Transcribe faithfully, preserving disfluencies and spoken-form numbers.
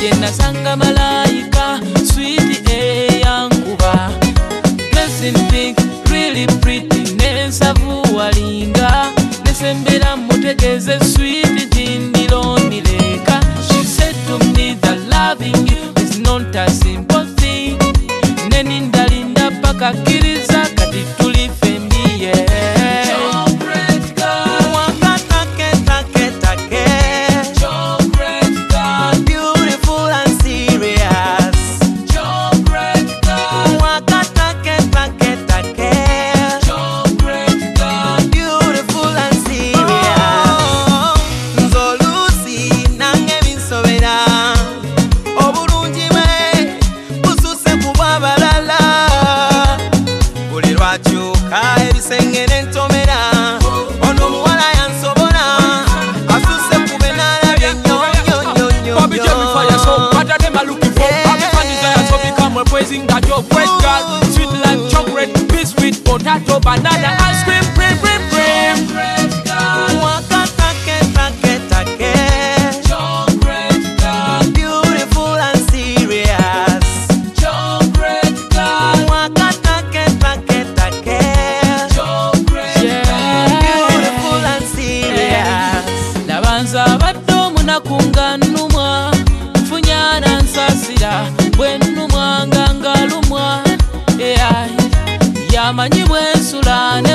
Yena sanga malaika, sweet eh yankuba. Dressing pink, really pretty, nensavu walinga. Nesembera mutegeze sweet tindiloni leka. She said to me that loving you is not a simple thing. Neninda linda paka kiriza kati tulife mbiye. Praising that your great God, sweet like chocolate, biscuit, potato, banana, ice cream, cream, cream, cream. Chocolate God, beautiful and serious. Chocolate God, beautiful and serious. Labanza bato munakunga numwa, funyana nsasira, bwenu mwanga ngalumwa. Yeah, yamanyi bwensula